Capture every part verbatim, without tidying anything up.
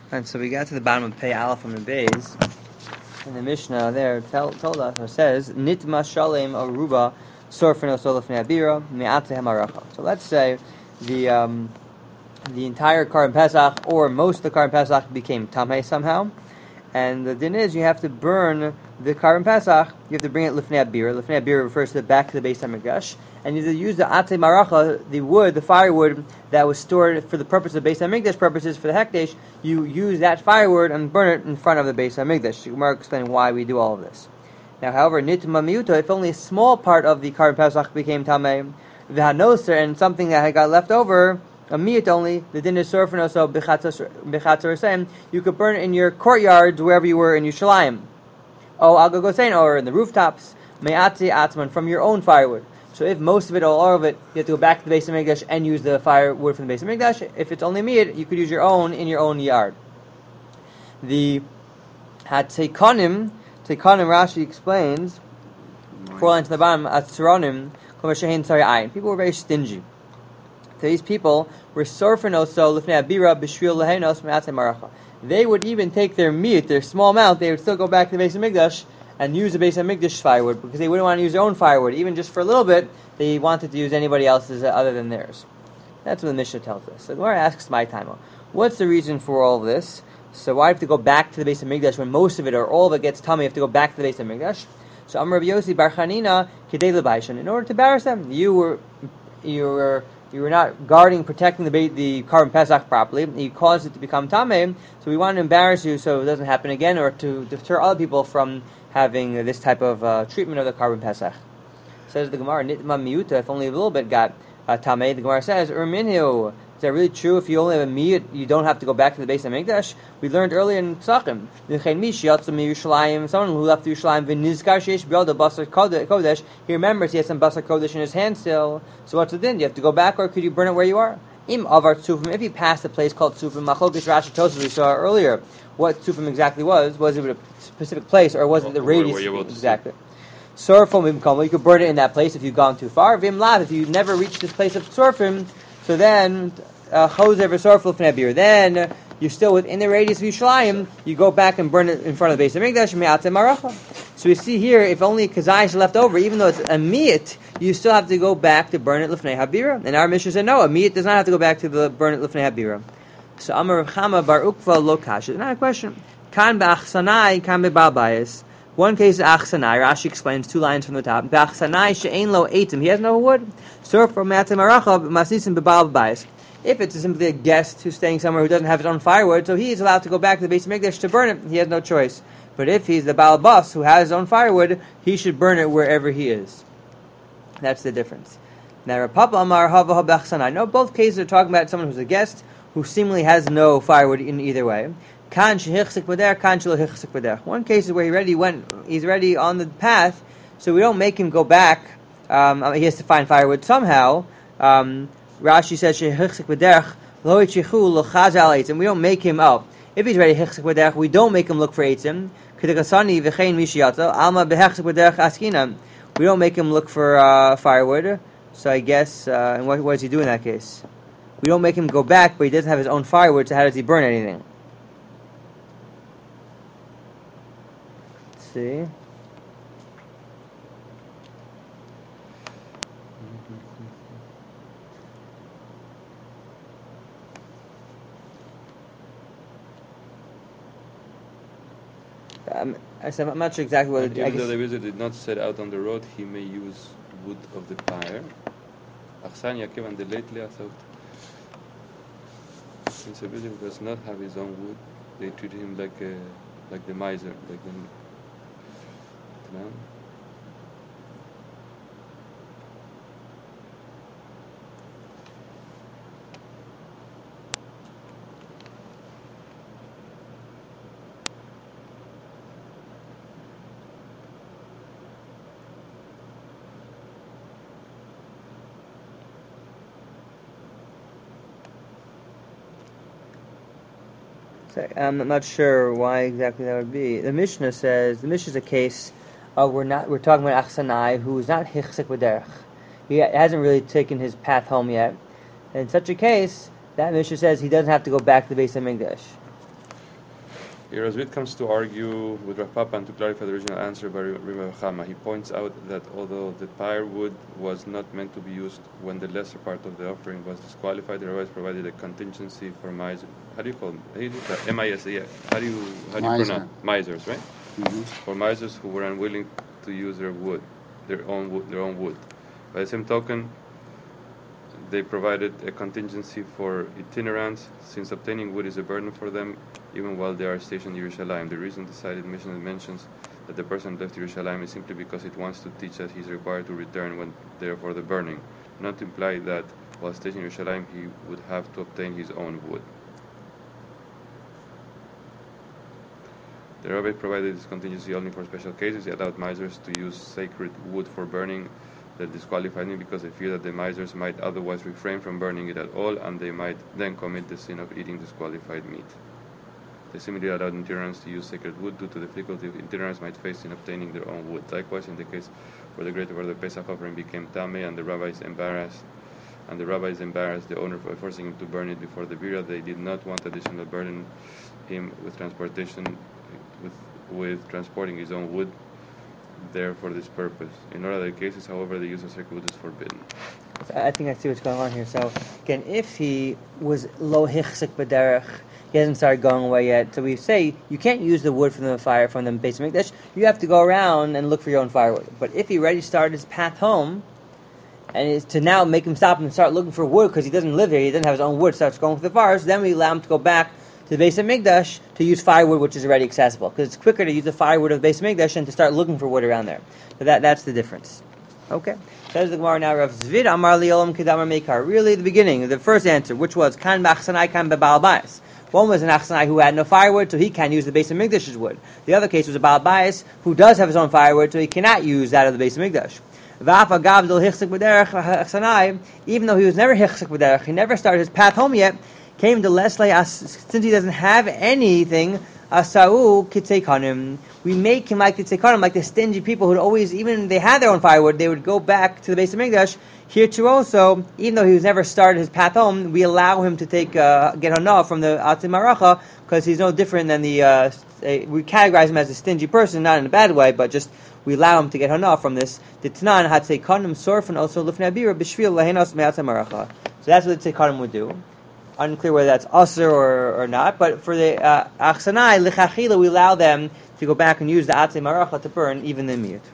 And so we got to the bottom of Pei Aleph from the Beis, and the Mishnah there tell, told us, or says, Nitma Shalem Aruba Sorfino Solofnei Abira Me'ate Hamaracha. So let's say the um, the entire Karban Pesach, or most of the Karban Pesach, became Tameh somehow, and the din is you have to burn the Karban Pesach, you have to bring it Lifnei Abira. Lifnei Abira refers to the back to the Beis HaMikdash, and you have to use the Ate Maracha, the wood, the firewood that was stored for the purpose of Beis HaMikdash purposes, for the Hekdesh. You use that firewood and burn it in front of the Beis HaMikdash. The Gemara explaining why we do all of this. Now, however, Nitma Miuta, if only a small part of the Karban Pesach became Tameh, V'hanoser, and something that had got left over, a miyut only, the din is surfing so b'chatzar, you could burn it in your courtyards wherever you were in Yerushalayim. Oh, I'll go saying, or in the rooftops, me'ati atman, from your own firewood. So if most of it or all of it, you have to go back to the Beis HaMikdash and use the firewood from the Beis HaMikdash. If it's only miyut, you could use your own in your own yard. The Hatzekonim, Tzekonim, Rashi explains, four lines to the bottom, Atzeronim, people were very stingy. So these people were surfing also lifnei abira b'shvil lehenos me'atzei maracha. They would even take their meat, their small amount, they would still go back to the Beis HaMikdash and use the Beis HaMikdash firewood because they wouldn't want to use their own firewood. Even just for a little bit, they wanted to use anybody else's other than theirs. That's what the Mishnah tells us. So the Gemara asks my time, what's the reason for all of this? So why have to go back to the Beis HaMikdash when most of it or all of it gets tummy? You have to go back to the Beis HaMikdash. So Amar Rabbi Yossi Bar Chanina Kedei L'Baishan, in order to embarrass them, you were you were You were not guarding, protecting the the Karban Pesach properly. You caused it to become Tameh, so we want to embarrass you so it doesn't happen again, or to deter other people from having this type of uh, treatment of the Karban Pesach. Says the Gemara, Nitma Miuta, if only a little bit got uh, Tameh, the Gemara says, Urminhu, is that really true? If you only have a Miut, you don't have to go back to the Beis HaMikdash? We learned earlier in Pesachim, someone who left Yerushalayim, V'nizkar sheish b'yado basar kodesh, he remembers he has some basar kodesh in his hand still, so what's the din? Do you have to go back, or could you burn it where you are? Im avar tzufim, if he passed a place called tzufim, machlokes Rashi Tosafos we saw earlier, what tzufim exactly was, was it a specific place, or was it the radius? Exactly. Sorfim, you could burn it in that place if you've gone too far. Vim lav, if you never reached this place of sorfim, so then choser v'sorfil fnei. Then you're still within the radius of Yerushalayim. You go back and burn it in front of the Beis HaMikdash. Me'atzei maracha. So we see here, if only kazai is left over, even though it's a miyut, you still have to go back to burn it lifnei habira. And our Mishnah said no, a miyut does not have to go back to the burn it lifnei habira. So Amar Rav Chama bar Ukva lo kasha. Not a question. Kan ba'achsanai, kan be'balbayis. One case is achsanai. Rashi explains two lines from the top. Ba'achsanai she'ein lo eitim. He has no wood. Surf for me'atzei maracha masisim be'balbayis. If it's simply a guest who's staying somewhere who doesn't have his own firewood, so he is allowed to go back to the Beis HaMikdash to burn it. He has no choice. But if he's the Baal Bas who has his own firewood, he should burn it wherever he is. That's the difference. Now, Rav Papa Amar Hava Habachsanai. No, both cases are talking about someone who's a guest who seemingly has no firewood in either way. Kan shehichsik b'der, kan shelo hichsik b'der. One case is where he already went, he's already on the path, so we don't make him go back. Um, he has to find firewood somehow. Um, Rashi says shehichsik b'derech lo yichichu lo chazal eitzim. We don't make him up. If he's ready hichsik b'derech, we don't make him look for eitzim. Kedekasani v'chein mishiyata alma behechsik b'derech askina. We don't make him look for uh, firewood. So I guess, uh, and what, what does he do in that case? We don't make him go back, but he doesn't have his own firewood. So how does he burn anything? Let's see. Um, I'm not sure exactly what. But even though the wizard did not set out on the road, he may use wood of the fire. Achsan Yaakov and the lately thought, since a wizard does not have his own wood, they treat him like a like the miser, like the. No? I'm not sure why exactly that would be. The Mishnah says the Mishnah is a case of we're not we're talking about Achsanai who is not hichsik b'derech. He hasn't really taken his path home yet. In such a case, that Mishnah says he doesn't have to go back to the Beis HaMikdash. Here, Razvid comes to argue with Rav Papa and to clarify the original answer by Rav Chama. He points out that although the firewood was not meant to be used when the lesser part of the offering was disqualified, the rabbis provided a contingency for miser. How do you call them? M I S A. How do you how do you Miser. pronounce misers? Right? Mm-hmm. For misers who were unwilling to use their wood, their own wood, their own wood. By the same token, they provided a contingency for itinerants, since obtaining wood is a burden for them, even while they are stationed in Yerushalayim. The reason the cited Mishnah mentions that the person left Yerushalayim is simply because it wants to teach that he is required to return when there for the burning, not to imply that while stationed in Yerushalayim he would have to obtain his own wood. The rabbi provided this contingency only for special cases. He allowed misers to use sacred wood for burning that disqualified me because they fear that the misers might otherwise refrain from burning it at all, and they might then commit the sin of eating disqualified meat. They similarly allowed itinerants to use sacred wood due to the difficulty itinerants might face in obtaining their own wood. Likewise, in the case where the greater part of the Pesach offering became tameh and the rabbis embarrassed, and the rabbis embarrassed the owner by forcing him to burn it before the burial, they did not want additional burden him with transportation, with with transporting his own wood there for this purpose. In all other cases, however, the use of sacred wood is forbidden. So I think I see what's going on here. So again, if he was lo hichsik b'derech, he hasn't started going away yet. So we say you can't use the wood from the fire from the Beis Hamikdash. You have to go around and look for your own firewood. But if he already started his path home, and is to now make him stop and start looking for wood because he doesn't live here, he doesn't have his own wood, starts going for the forest, then we allow him to go back to the Beis Hamikdash to use firewood which is already accessible, because it's quicker to use the firewood of the Beis Hamikdash than to start looking for wood around there. So that that's the difference. Okay. Says the Gemara now, Rav Zvid Amar Li Olam Kedamar Meikar. Really, the beginning, the first answer, which was Kan B'Achsanai Kan B'Baal Bayis. One was an Achsanai who had no firewood, so he can use the Beis Hamikdash's wood. The other case was a Baal Bayis who does have his own firewood, so he cannot use that of the Beis Hamikdash. V'afa Gavdol Hichsik B'Derech Achsanai, even though he was never Hichsik B'Derech, he never started his path home yet, came to Leslie, since he doesn't have anything, Asau Kitzeikanim. We make him like Kitzeikanim, like the stingy people who'd always, even if they had their own firewood, they would go back to the Beis Hamikdash. Here too also, even though he was never started his path home, we allow him to take uh, get hana from the Atzim Maracha, because he's no different than the, uh, we categorize him as a stingy person, not in a bad way, but just we allow him to get hana from this. The Tanan Hatzeikanim Sorf and also Lifnei Abira B'Shvil Lahenas Me'atzim Maracha. So that's what the Tzekanim would do. Unclear whether that's usher or, or not, but for the uh, Achsanai, L'chachila, we allow them to go back and use the Atzei Maracha to burn even the meat.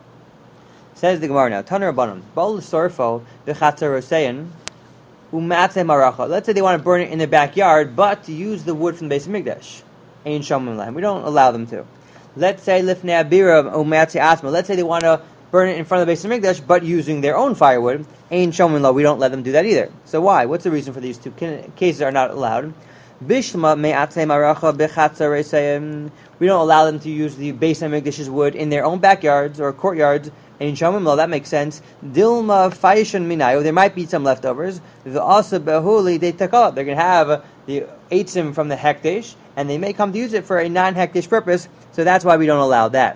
Says the Gemara now, Taner Rabbanon, Bol Sorfo, V'chatzer Rosein, U'matzei Maracha. Let's say they want to burn it in their backyard, but to use the wood from the Beis Hamikdash. Ein Shomim Lahem. We don't allow them to. Let's say Lifnei Abira, U'matzei Atzma. Let's say they want to burn it in front of the Beis Hamikdash, but using their own firewood. Ein Shomim Law, we don't let them do that either. So why? What's the reason for these two cases are not allowed? Bishma me'atzei maracha b'chatzer reisayim. We don't allow them to use the Beis Hamikdash's wood in their own backyards or courtyards. Ein Shomim Law, that makes sense. Dilma faishan minayo. There might be some leftovers. The asa behuli they take out. They're going to have the eitzim from the hekdesh, and they may come to use it for a non-hekdesh purpose. So that's why we don't allow that.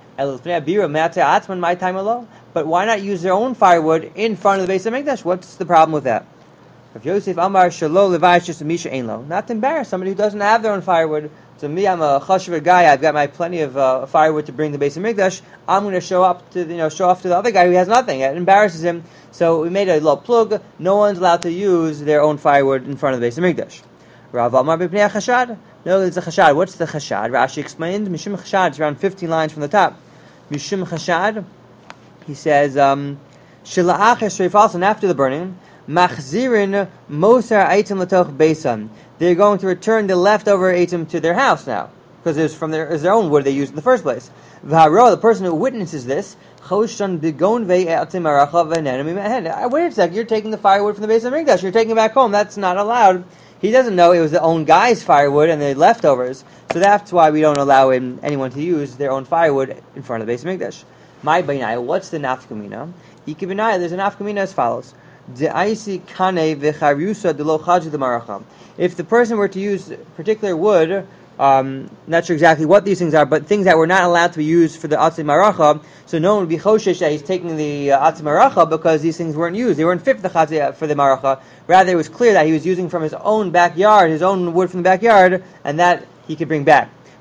But why not use their own firewood in front of the Beis Hamikdash? What's the problem with that? If Yosef Amar Shalo Levayish just a Misha Einlo, not to embarrass somebody who doesn't have their own firewood. So me, I'm a chashuv guy. I've got my plenty of uh, firewood to bring the Beis Hamikdash. I'm going to show up to you know show off to the other guy who has nothing. It embarrasses him. So we made a little plug. No one's allowed to use their own firewood in front of the Beis Hamikdash. Rav Amar b'pnei chashad. No, it's a chashad. What's the chashad? Rashi explained. Mishum chashad. It's around fifteen lines from the top. Mishum chashad. He says, um, Shila'ach Shreif also, and after the burning, Machzirin Mosar Aitim Latoch Beisan. They're going to return the leftover Aitim to their house now, because it's from their, it's their own wood they used in the first place. V'haro, the person who witnesses this, Choshan Bigonvei Aitim Aracha V'nenami Mehen. Wait a second, you're taking the firewood from the Beis Hamikdash, you're taking it back home, that's not allowed. He doesn't know it was the own guy's firewood and the leftovers, so that's why we don't allow him, anyone to use their own firewood in front of the Beis Hamikdash. My bainai, what's the nafkamina? Ikibinai, there's a nafkamina as follows: De'aisi kane v'charyusa delo chadju demaracha. If the person were to use particular wood, um, not sure exactly what these things are, but things that were not allowed to be used for the atzei maracha, so no one would be choshesh that he's taking the uh, atzei maracha because these things weren't used; they weren't fit for the chatzei for the maracha. Rather, it was clear that he was using from his own backyard, his own wood from the backyard, and that he could bring back.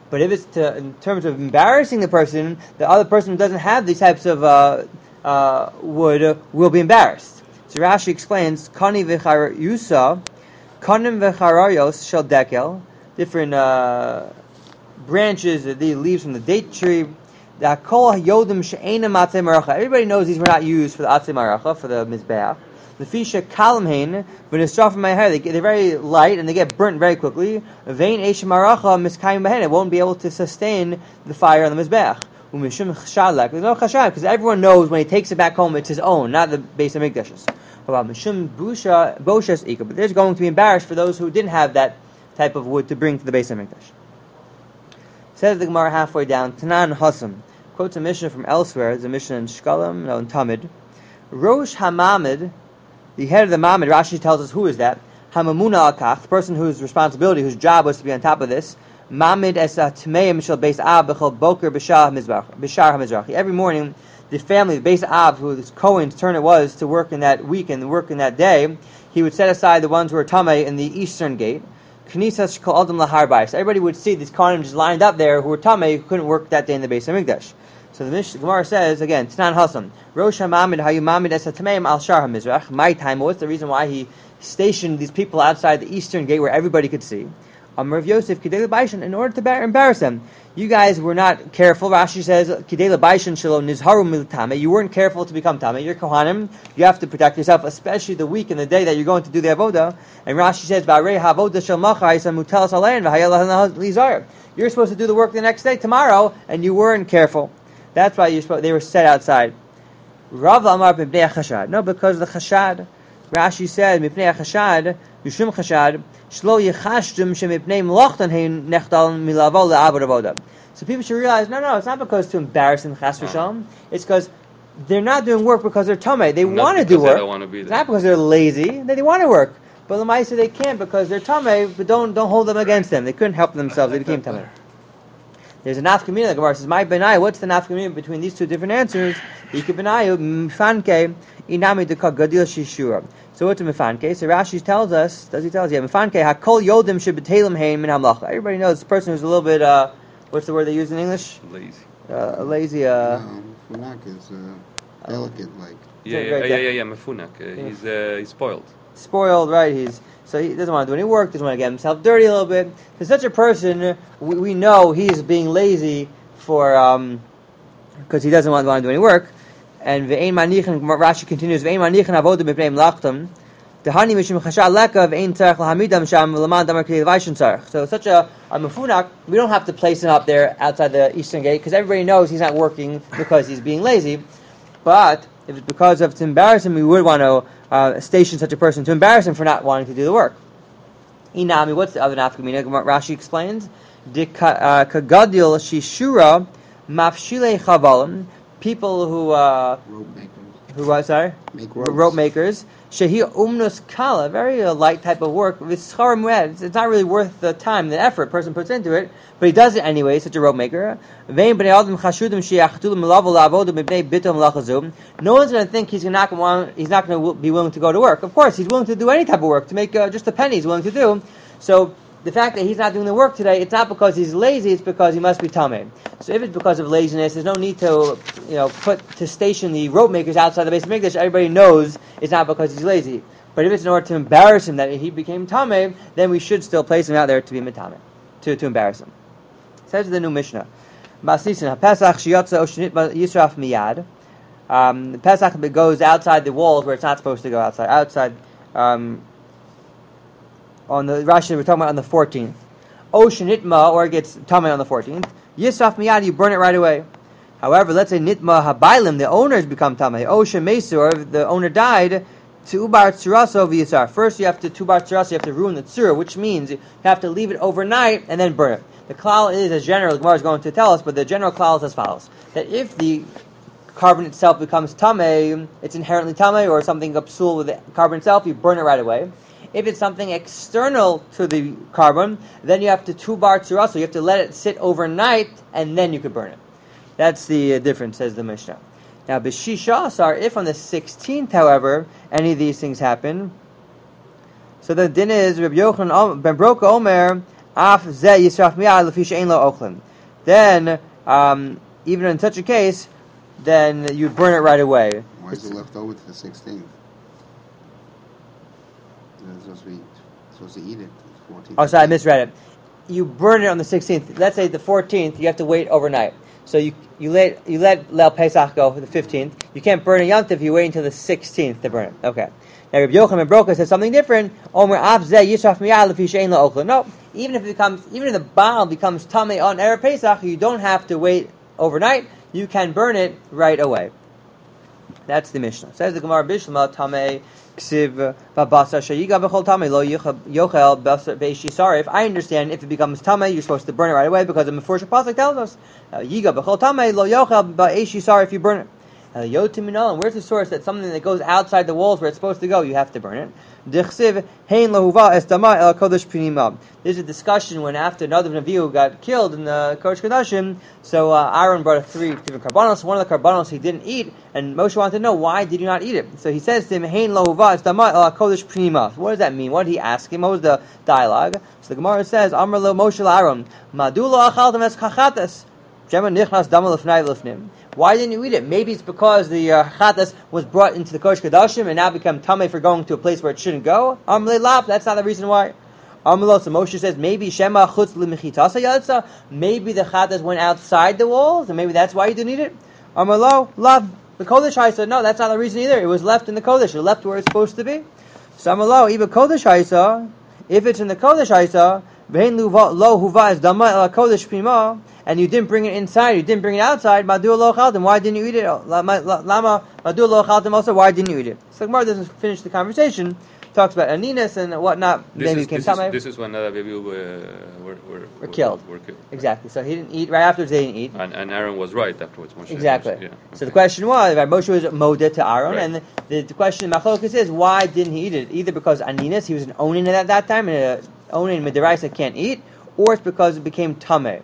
But if it's to, in terms of embarrassing the person, the other person who doesn't have these types of uh, uh, wood uh, will be embarrassed. So Rashi explains, Kani v'char yusa, kanim v'charayos shel dekel, different uh, branches, the leaves from the date tree. The kol yodim she'enam atzei maracha. Everybody knows these were not used for the atzei maracha, for the mizbeach. The fisha kalamhein v'nisraf in my hair. They're very light and they get burnt very quickly. Vein eish maracha miskayim behen. It won't be able to sustain the fire on the mizbeach. Umishum chashalek. There's no chashal because everyone knows when he takes it back home, it's his own, not the Beis Hamikdash's. About mishum busha boshes ikah. But there's going to be embarrassed for those who didn't have that type of wood to bring to the Beis Hamikdash. Says the Gemara halfway down, Tanan Hasam. Quotes a Mishnah from elsewhere. There's a Mishnah in Shkalim, no, in Tamid. Rosh HaMamid, the head of the Mamid, Rashi tells us who is that. Hamamuna Akach, the person whose responsibility, whose job was to be on top of this. Mamid es Tmeim shel Beis Ab b'chol boker b'shar hamizrachi. Every morning, the family, the Beis Ab, whose Cohen's turn it was to work in that week and work in that day, he would set aside the ones who were Tamei in the eastern gate. Knisas shekol adam lahar bayis. So everybody would see these Kohanim just lined up there who were Tamei, who couldn't work that day in the Beis Hamikdash. So the Mishnah Gemara says again, Tanan Hasam, Rosh HaMamid hayu mamid es Tameim al shar hamizrach. My time. What's the reason why he stationed these people outside the eastern gate where everybody could see? Amar Rav Yosef Kidei L'Baishan, in order to embarrass them. You guys were not careful. Rashi says Kidei L'Baishan shelo nizharu mil tamei. You weren't careful to become tamei. You're Kohanim. You have to protect yourself, especially the week and the day that you're going to do the avoda. And Rashi says V'arei havoda shel machar yisam mutelas alein v'hayel lizar. You're supposed to do the work the next day, tomorrow, and you weren't careful. That's why you're supposed, they were set outside. Rav Amar Mipnei Chashad. No, because of the Chashad. Rashi said Mipnei Chashad, Yushum Chashad, Shlo Yechashtum Shemipnei Mlochtan Hein Nechdal Milavo Le'Abod Avoda. So people should realize, no, no, it's not because to embarrass them, Chas v'Shalom. It's because they're not doing work because they're Tomei. They want to do work. They don't want to be there. It's not because they're lazy. They, they want to work. But the Lamaisa they can't because they're Tomei, but don't don't hold them against them. They couldn't help themselves. They became Tomei. There's a nafkamina. The Gemara says, "My benai." What's the nafkamina between these two different answers? Ika benayu mifanke inami deka gadil shishura. So what's a mifanke? So Rashi tells us. Does he tell us? Yeah, mifanke hakol yodim shebetelim hein min hamlacha. Everybody knows this person who's a little bit. Uh, what's the word they use in English? Lazy. Uh, lazy. Uh, no, mifunak is uh, delicate, like. Yeah, yeah, yeah, yeah, yeah. Mifunak. Uh, he's uh, he's spoiled. Spoiled, right? He's. So he doesn't want to do any work, doesn't want to get himself dirty a little bit. So such a person, we, we know he's being lazy for, um, because he doesn't want, want to do any work. And ve'ein manichin, Rashi continues, ve'ein manichin avodah b'pnei mlachtam, dehani mishum chashal leka ve'ein tzarech lahamidam sham v'laman damar k'lei levaishon tzarech. So such a, a mefunak, we don't have to place him up there outside the eastern gate, because everybody knows he's not working because he's being lazy. But if it's because of to embarrass him, we would want to uh, station such a person to embarrass him for not wanting to do the work. Inami, what's the other nafkamina? Rashi explains, kagadil shishura mafshile chavalim, people who uh, rope makers. Who uh, sorry? Make ropes. Rope makers. Shehi umnus kala, very uh, light type of work. V'schar mued, it's not really worth the time, the effort a person puts into it, but he does it anyway. Such a rope maker. Vein bnei adam chashudim sheyachtulu milavo la'avodu mibnei bitom lachazum. No one's going to think he's not going to he's not going to be willing to go to work. Of course, he's willing to do any type of work to make uh, just a penny. He's willing to do. So the fact that he's not doing the work today, it's not because he's lazy, it's because he must be tamei. So if it's because of laziness, there's no need to, you know, put to station the rope makers outside the Beis Hamikdash. Everybody knows it's not because he's lazy. But if it's in order to embarrass him that he became tamei, then we should still place him out there to be mitamei, to to embarrass him. Says the new Mishnah, Basnisin Pesach shiyotza oshnit yisraf miyad. Um, the Pesach goes outside the walls where it's not supposed to go outside. Outside. Um, On the Rashi, we're talking about on the fourteenth. Ocean nitma, or it gets tamei on the fourteenth. Yisraf miyad, you burn it right away. However, let's say nitma habailim, the owners become tamei. Ocean mesur, the owner died. To ubar tsuraso v'yisar. First, you have to tubar tsuraso, you have to ruin the tsura, which means you have to leave it overnight and then burn it. The klal is as general. The Gemara is going to tell us, but the general klal is as follows: that if the carbon itself becomes tamei, it's inherently tamei, or something psul with the carbon itself, you burn it right away. If it's something external to the carbon, then you have to tubar tsuraso. You have to let it sit overnight, and then you could burn it. That's the uh, difference, says the Mishnah. Now, b'shisha asar, if on the sixteenth, however, any of these things happen, so the din is Rabbi Yochanan ben Broka Omer Af ze yisraf miyad lefi she'ein lo ochlim. Then, um, even in such a case, then you burn it right away. Why is it left over to the sixteenth? You're supposed to be supposed to eat it. fourteenth. Oh, sorry, I misread it. You burn it on the sixteenth. Let's say the fourteenth, you have to wait overnight. So you you let you let Leil Pesach go for the fifteenth. You can't burn a Yom Tov. You wait until the sixteenth to burn it. Okay. Now Rabbi Yochanan ben Broka says something different. Omer af zeh yisraf miyad lefi she'ein lo ochla. No, even if it becomes, even if the baal becomes tamei on Erev Pesach, you don't have to wait overnight. You can burn it right away. That's the Mishnah. Says the Gemara Bishlam tamei ksiv babasa sheyiga b'chol tamei lo yochel beishi sarif. I understand if it becomes tamei, you're supposed to burn it right away because the Meforshah pasuk tells us yiga b'chol tamei lo yochel beishi sarif. If you burn it. And where's the source that something that goes outside the walls where it's supposed to go, you have to burn it? There's a discussion when after another Navi got killed in the Kodesh Kodashim, so uh, Aaron brought three different karbanos. One of the karbanos he didn't eat, and Moshe wanted to know, why did you not eat it? So he says to him, Hein lahuva es dama el kodesh pnima. What does that mean? What did he ask him? What was the dialogue? So the Gemara says, Amar lo Moshe Aaron, Madu lo achaltem es chachatas. Why didn't you eat it? Maybe it's because the uh, chatas was brought into the Kodesh Kodashim and now become tamei for going to a place where it shouldn't go. Amrle laf. That's not the reason why. Amrlo. So Moshe says maybe shema chutz lemechitasa yatsa. Maybe the chatas went outside the walls, and maybe that's why you didn't eat it. Amrlo laf. The Kodesh Haisa. No, that's not the reason either. It was left in the Kodesh. It left where it's supposed to be. So Amrlo even Kodesh Haisa. If it's in the Kodesh Haisa, vein lo huva es dama el Kodesh pima. And you didn't bring it inside, you didn't bring it outside, Madua lo chaltem, why didn't you eat it? Lama, Madua lo chaltem, also, why didn't you eat it? So Gemara doesn't finish the conversation, talks about aninus and whatnot, this maybe is, it came this, tamei. is, this is when Nadav and Abihu were, were, were, were killed. Were killed. Exactly, so he didn't eat, right afterwards they didn't eat. And, and Aaron was right afterwards. Moshe, exactly. Moshe, yeah, okay. So the question was, right, Moshe was modeh to Aaron, right. and the, the, the question in Machlokas is, why didn't he eat it? Either because aninus, he was an onin at that time, and an onin midiraisa can't eat, or it's because it became tamei.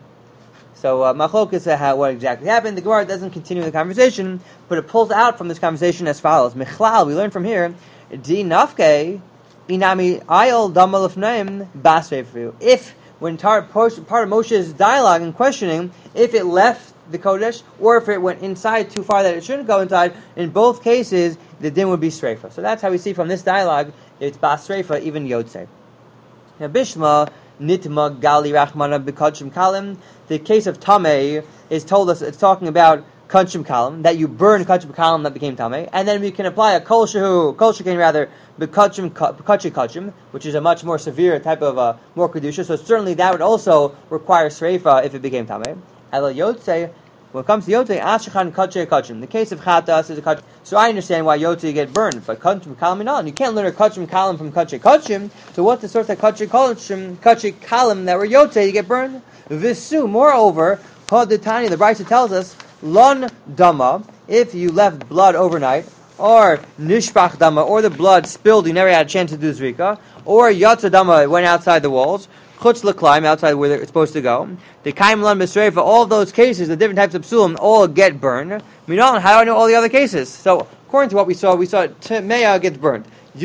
So uh, Machlokas uh, what exactly happened. The Gemara doesn't continue the conversation, but it pulls out from this conversation as follows. Michlal, we learn from here, Di nafke inami ayol damalafnaim basrefu. If, when tar, part of Moshe's dialogue and questioning, if it left the Kodesh, or if it went inside too far that it shouldn't go inside, in both cases, the din would be streifa. So that's how we see from this dialogue, it's basreifa, even yotzei. Now Bishma, Nitma Gali Rachmana B'Kachim Kalim. The case of Tamei is told us, it's talking about Kachim Kalim, that you burn Kachim Kalim that became Tamei, and then we can apply a Kol Shehu, Kol Shekain rather, B'Kachim Kachim Kachim, which is a much more severe type of uh, more Kedusha, so certainly that would also require Sreifa if it became Tamei. Ela Yotzei, when it comes to Yotzei, Ashachan Kachim Kachim. The case of Chatas is a Kachim. So I understand why Yotzei get burned, but Kachim Kalim not. You can't learn a Kachim Kalim from Kachim Kachim. So what's the source of Kachim Kachim, Kachim Kalim that were Yotzei, you get burned? Visu, moreover, Haditani, the Brisa tells us, Lon Dama, if you left blood overnight, or Nishbach Dama, or the blood spilled, you never had a chance to do Zrika, or Yatsa Dama, it went outside the walls, Chutz L'Klaim, outside where it's supposed to go, the Kaim Lan B'Sreifa, all of those cases, the different types of psulim, all get burned. Minon, how do I know all the other cases? So, according to what we saw, we saw Meya gets burned.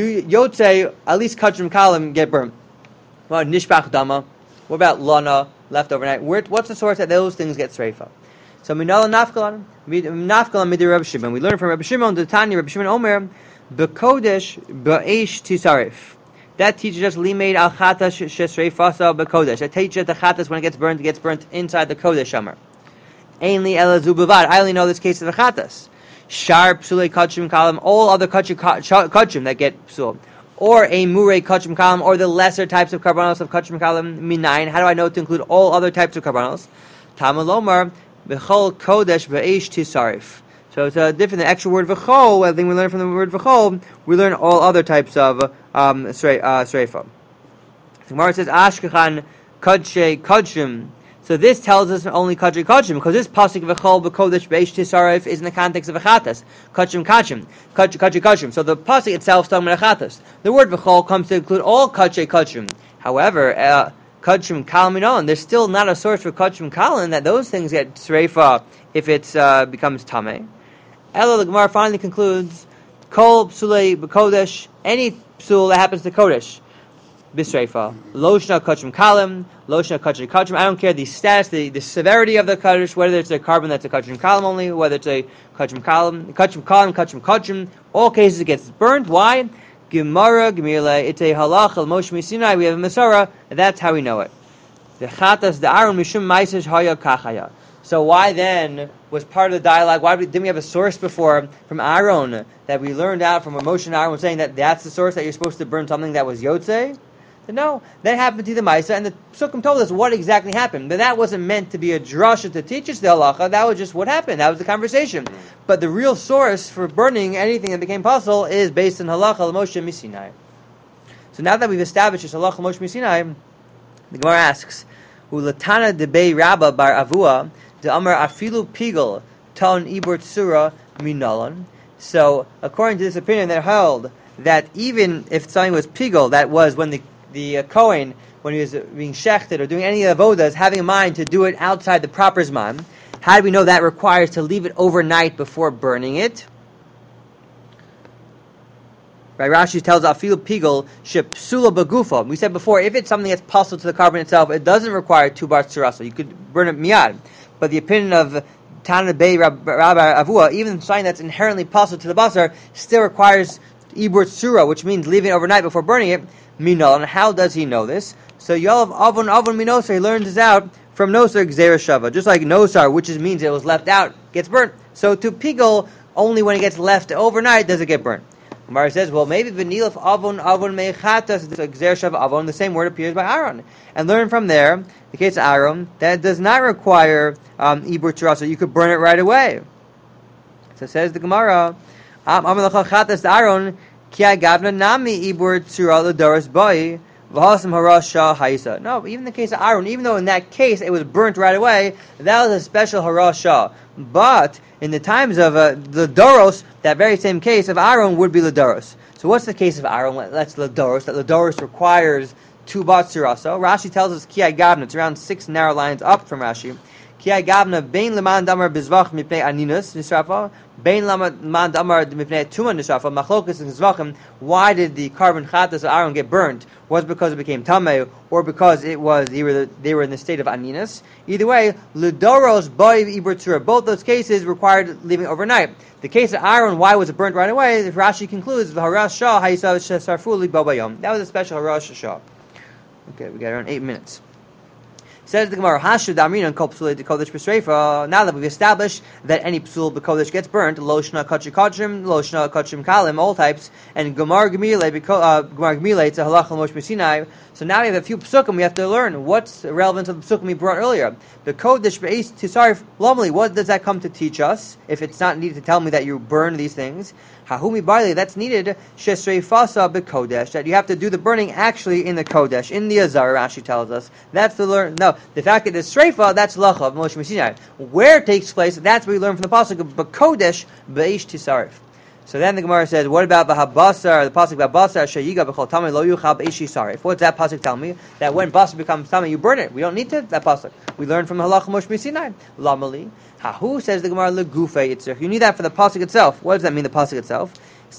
Yotzei, at least Kachim Kalim get burned. Well, Nishbach Dama, what about Lana, left overnight? Where, what's the source that those things get Sreifa? So, Minala Nafkalan, Nafkalan Midi Rabbi Shimon. We learn from Rabbi Shimon, the Tanya, Rabbi Shimon Omer, B'Kodesh B'Eish Tisarif. That teaches us limeid al chatas shesreifasa b'kodesh. That teaches the chatas when it gets burnt, it gets burnt inside the kodesh amar. Ainli elazu b'vad. I only know this case of the chatas. Shar psulei kachim kalam. All other kachim kachim that get psul. Or a murei kachim kalam, or the lesser types of karbanos of kachim kalam minayin. How do I know to include all other types of karbanos? Tamalomar b'chol kodesh b'eish tisarif. So it's a different, the extra word v'chol, I think we learn from the word v'chol, we learn all other types of um, sreifa. Uh, the Gemara says, Ashkechan kadshe kadshim. So this tells us only kadshe kadshim, because this pasuk v'chol b'kodesh b'eish tisarif is in the context of a chatas. Kadshim kadshim. Kadshe kadshim. So the pasuk itself is talking about a chatas. The word v'chol comes to include all kadshe kadshim. However, uh, Kachim Kalminon, there's still not a source for Kachim Kalin that those things get Sreifa if it uh, becomes Tameh. Ella, the Gemara finally concludes, Kol Psulei B'Kodesh, any Psul that happens to Kodesh, Bisreifa. Loshna kachim kalim, loshna kachim kachim. I don't care the status, the, the severity of the kaddish, whether it's a carbon that's a kachim kalim only, whether it's a kachim kalim, kachim kalim, kachim kachim. All cases it gets burnt. Why? Gemara, Gemila, it's a halach al Moshe Sinai. We have a Masara, and that's how we know it. The chatas, the Aaron mishum maisesh haya kachaya. So why then was part of the dialogue? Why didn't we have a source before from Aaron that we learned out from Moshe and Aaron saying that that's the source that you're supposed to burn something that was yotzei? No, that happened to the Maisa, and the Psukim told us what exactly happened. But that wasn't meant to be a drasha to teach us the halacha. That was just what happened. That was the conversation. But the real source for burning anything that became possible is based on halacha Moshe Misinai. So now that we've established this halacha Moshe Misinai, the Gemara asks, "Ulatana debei Rabba bar Avua de Amar afilu pigel ton ibur tsura minalan." So according to this opinion, they held that even if something was pigel, that was when the the uh, Kohen, when he was uh, being shechted or doing any of the avodas, having in mind to do it outside the proper zman. How do we know that requires to leave it overnight before burning it? Right, Rashi tells Afil Pigel Shepsula Bagufa. We said before, if it's something that's possible to the carbon itself, it doesn't require two bar tzurasa. You could burn it miyad. But the opinion of Tana Bey Rabbi Avua, even something that's inherently possible to the basar, still requires ibur tzura, which means leaving it overnight before burning it. Minol. And how does he know this? So Yolav Avon Avon Minosar, he learns this out from Nosar Gzera Shava. Just like Nosar, which is, means it was left out, gets burnt. So to Pigel, only when it gets left overnight does it get burnt. Gemara says, well, maybe V'nilaf Avon Avon Meichatas Gzera Shava Avon, the same word appears by Aaron. And learn from there, the case of Aaron, that it does not require um, Ibur Tzura, so you could burn it right away. So says the Gemara, Amar L'cha Chatas Aaron, Ki agavna nami ibur tzura l'doros boi v'hasam harasha haisa. No, even the case of Aaron, even though in that case it was burnt right away, that was a special harasha. But in the times of uh, the doros, that very same case of Aaron would be l'doros. So what's the case of Aaron? That's l'doros. That l'doros requires two bats tzurasa. Rashi tells us ki agavna. It's around six narrow lines up from Rashi. Ki agavna bein leman damar bizvach mipnei aninus nisrafa. Bein leman damar mipnei tuma nisrafa. Machlokas and zvachim. Why did the carbon chatas of Aaron get burnt? Was it because it became tamei, or because it was they were they were in the state of aninus? Either way, l'doros boy ibur tzura. Both those cases required leaving overnight. The case of Aaron, why was it burnt right away? If Rashi concludes, v'haras shah hayisav shesarfu li babayom. That was a special haras shah. Okay, we got around eight minutes. Says the Gemara, Hashu Damrin and Kol Psulei de Kodesh B'Sreifa. Now that we've established that any Psul B'Kodesh gets burnt, Loshna Kachim Kachim, Loshna Kachim Kalim, all types, and Gemar Gemile, Gemar Gemile, it's a Halach Moshe Misinai. So now we have a few Psukim we have to learn. What's the relevance of the Psukim we brought earlier? The Kodesh B'Eis Tisarif Lomli, what does that come to teach us? If it's not needed to tell me that you burn these things. Hahumi Barley, that's needed, Shesreifasa B'Kodesh, that you have to do the burning actually in the Kodesh, in the Azar, Rashi tells us. That's the learn. No, the fact that it's Sreifa, that's Lacha of Moshe Misinai. Where it takes place, that's what we learn from the Pasuk of B'Kodesh B'Eish Tisarif. So then the Gemara says, what about B'Habasar, the Pasuk B'Habasar, Sheyiga B'Chol Tamei Lo Yuchal B'Eish Tisarif. What does that Pasuk tell me? That when Basar becomes Tamei, you burn it. We don't need to, that Pasuk. We learn from Halach Moshe Misinai. Lamali. Hahu, says the Gemara, Legufei Yitzrich. You need that for the Pasuk itself. What does that mean, the Pasuk itself?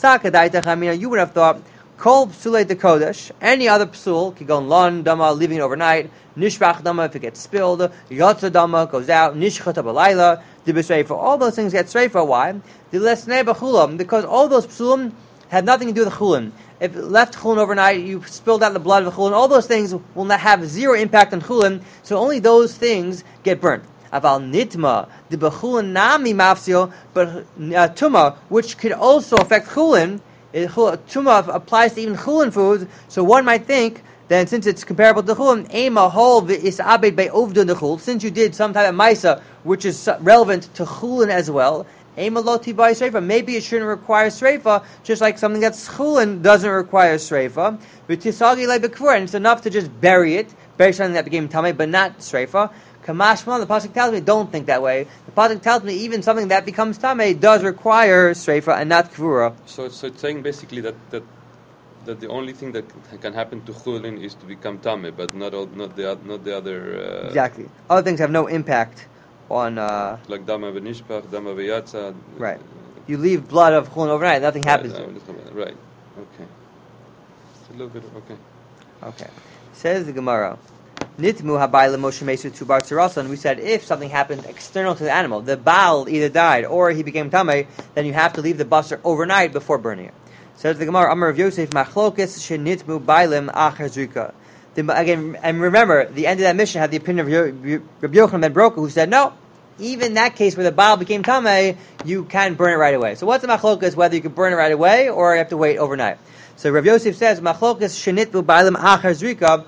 You would have thought, Kol Psulei de Kodesh, any other Psul, could go Lon Dama, leaving it overnight, Nishbach Dama, if it gets spilled, Yotza Dama, goes out, Nishchata Balayla, Dibisreifa, all those things get Sreifa. Why? The Lesnei B'Chulam, because all those Psulim have nothing to do with Chulin. If it left Chulin overnight, you spilled out the blood of Chulin, all those things will not have zero impact on Chulin, so only those things get burnt. Aval nitma the bechulin nami mafsio, but uh, tuma, which could also affect chulin, it, tuma applies to even chulin foods. So one might think that since it's comparable to chulin, ema hol is abed by ovdun the chul. Since you did some type of maisa which is relevant to chulin as well, ema loti by sreifa. Maybe it shouldn't require sreifa, just like something that's chulin doesn't require sreifa. But tisagi like bekvur, and it's enough to just bury it, bury something that became tamei, but not sreifa. Kamashma, the pasuk tells me, don't think that way. The pasuk tells me even something that becomes tamei does require sreifa and not kvura. So, so it's saying basically that, that that the only thing that can happen to chulin is to become tamei, but not all, not the not the other. Uh, exactly, other things have no impact on. Uh, like dama v'nishpach, dama v'yatza. Right. You leave blood of chulin overnight, nothing happens. Right. Right. Okay. It's a little bit okay. Okay. Says the Gemara. Nitmu habayla Moshe Mesu tu bar tzarasa, and we said if something happened external to the animal, the Baal either died or he became tamei, then you have to leave the basar overnight before burning it. Says the Gemara, Amar Rav Yosef machlokes shenitmu bailim acher zrika. Again, and remember, the end of that mission had the opinion of Rabbi Yochanan ben Broka, who said no. Even in that case where the Baal became tamei, you can burn it right away. So what's the machlokas? Whether you can burn it right away or you have to wait overnight. So Rav Yosef says machlokas shenitmu bailim acher zrika.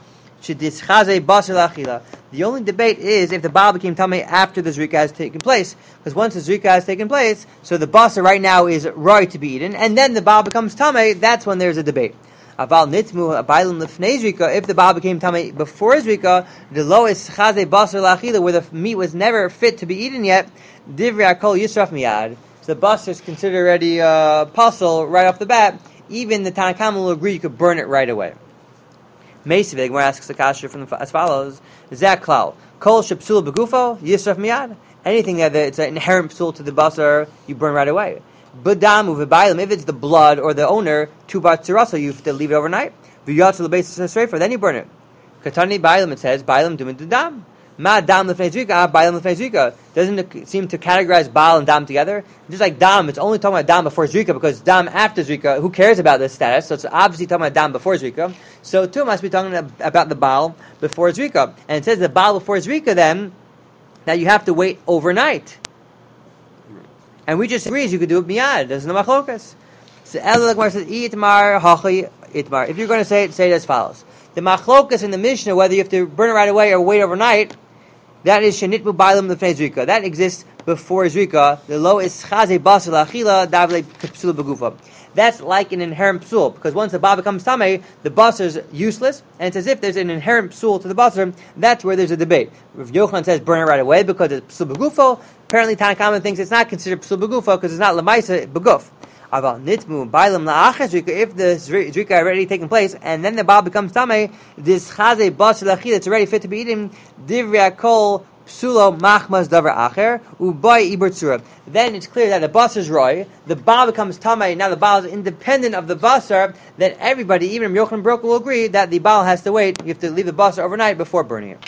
The only debate is if the Baal became tamei after the zrika has taken place. Because once the zrika has taken place, so the basar right now is right to be eaten, and then the Baal becomes tamei, that's when there's a debate. Aval nitmu bailim lefnei zrika, if the Baal became tamei before zrika, the lo is chaze basar lachila, where the meat was never fit to be eaten yet, divrei akol yisraf miyad. So the basar is considered already uh, puzzle right off the bat. Even the Tanna Kamma will agree you could burn it right away. Meisiv, the Gemara asks the kasha from the, as follows: Zak klal kol shepsul begufo yisraf miyad. Anything that it's an inherent psul to the basar, you burn right away. B'damu v'baylim, if it's the blood or the owner, two bar tzirasa, you have to leave it overnight. V'yatzel l'beis s'refer, then you burn it. Katani baylim, it says baylim dumid d'dam. Ma dam l'fnei zrika, baylim l'fnei zrika. Doesn't it seem to categorize Baal and dam together? Just like dam, it's only talking about dam before zrika, because dam after zrika, who cares about this status? So it's obviously talking about dam before zrika. So too must be talking about the Baal before zrika. And it says the Baal before zrika then, that you have to wait overnight. And we just agreed you could do it miyad. There's no machlokas. So Ella Gemara says, Itmar hachi itmar. If you're going to say it, say it as follows. The machlokas in the Mishnah, whether you have to burn it right away or wait overnight, that is shenitmu bailim lefnei zrika. That exists before zrika. The lo is chaze basar lachila davle psul begufa. That's like an inherent psul, because once the Baal becomes tamei, the basar is useless, and it's as if there's an inherent psul to the basar. That's where there's a debate. Rav Yochanan says burn it right away because it's psul begufo. Apparently, Tanna Kamma thinks it's not considered psul begufo because it's not lemaisa beguf. Aval nitmu bailim la'achas zrika, if the zrika already taken place, and then the Baal becomes tamei, this chaze basar lachila, it's already fit to be eaten. Divrei akol psulo machmas davar acher ubay iber tzura. Then it's clear that the basar is roy, the Baal becomes tamei, now the Baal is independent of the basar, then everybody, even Yochanan Broka, will agree that the Baal has to wait, you have to leave the basar overnight before burning it.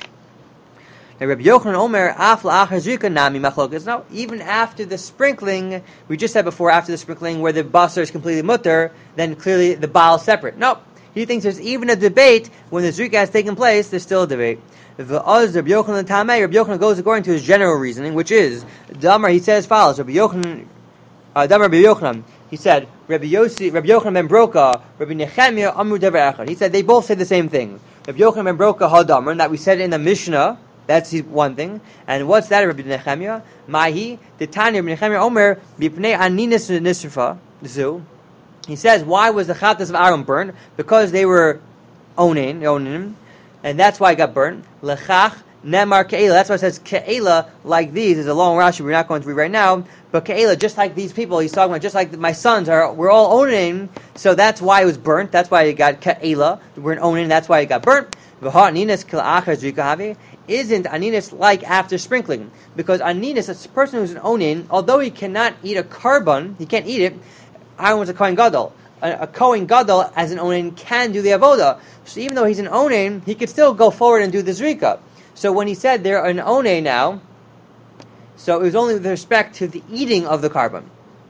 Now Rabbi Yochanan Omer af la'achar zrika nami machlokas. Now, even after the sprinkling, we just said before, after the sprinkling where the basar is completely mutter, then clearly the Baal is separate. No, he thinks there's even a debate when the zrika has taken place, there's still a debate. V'oz Rabbi Yochanan tamei, Rabbi Yochanan goes according to his general reasoning, which is, Damar, he says follows, Rabbi Yochanan, uh, Damar Rabbi Yochanan, he said, Rabbi Yossi, Rabbi Yochanan ben Broka, Rabbi Nechemia, Amru Dever Echad. He said they both say the same thing. Rabbi Yochanan ben Broka hadamar, and that we said in the Mishnah, that's one thing. And what's that, Rabbi Nechemia? Mahi, the Tanya, Rabbi Nechemia Omer, Bipnei Aninis Nisrifa, Zu. He says, why was the Chatas of Aaron burned? Because they were onin, onin, and that's why it got burnt. Lechach, Nemar Ke'ela. That's why it says Ke'ela, like these. There's a long Rashi we're not going to read right now. But Ke'ela, just like these people, he's talking about, just like my sons are, we're all onin, so that's why it was burnt. That's why it got Ke'ela. We're an onin, that's why it got burnt. V'ha Aninis K'la'achar Zrika Havi. Isn't Aninis like after sprinkling? Because Aninis, a person who's an onin, although he cannot eat a carbon, he can't eat it, Aaron was a Kohen Gadol. A, a Kohen Gadol, as an onin, can do the avoda. So even though he's an onin, he could still go forward and do the zrika. So when he said they're an onin now, so it was only with respect to the eating of the carbon.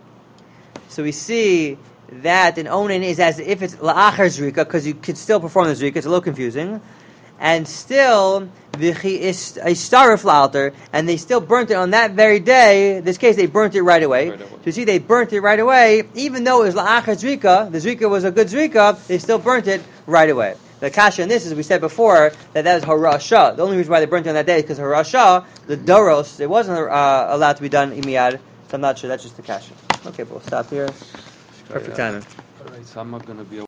So we see that an onin is as if it's la'achar zrika, because you could still perform the zrika. It's a little confusing. And still, istarif la'alter, and they still burnt it on that very day. In this case, they burnt it right away. Right away. So you see, they burnt it right away, even though it was la'achar zrika, the zrika was a good zrika, they still burnt it right away. The kasha in this is, we said before, that that was harasha. The only reason why they burnt it on that day is because harasha, the doros, it wasn't uh, allowed to be done imiyad, so I'm not sure, that's just the kasha. Okay, but we'll stop here. Perfect timing. All right, so I'm not going to be